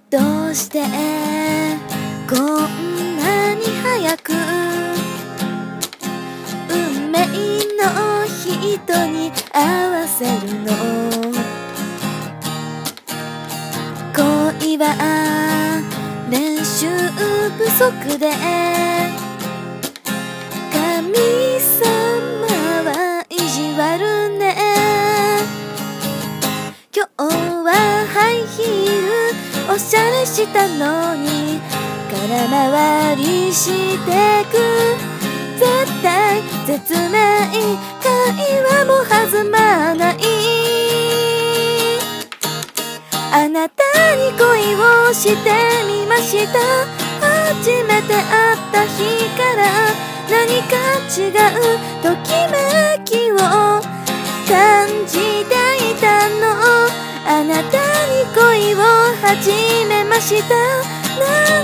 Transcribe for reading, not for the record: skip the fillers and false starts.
どうしてこんなに早く運命の人に合わせるの。恋は練習不足で神様は意地悪ね。今日はハイヒールおしゃれしたのに空回りしてく。絶対絶命会話も弾まない。あなたに恋をしてみました。初めて会った日から何か違うときめきを感じていたの。あなたに恋を始めました。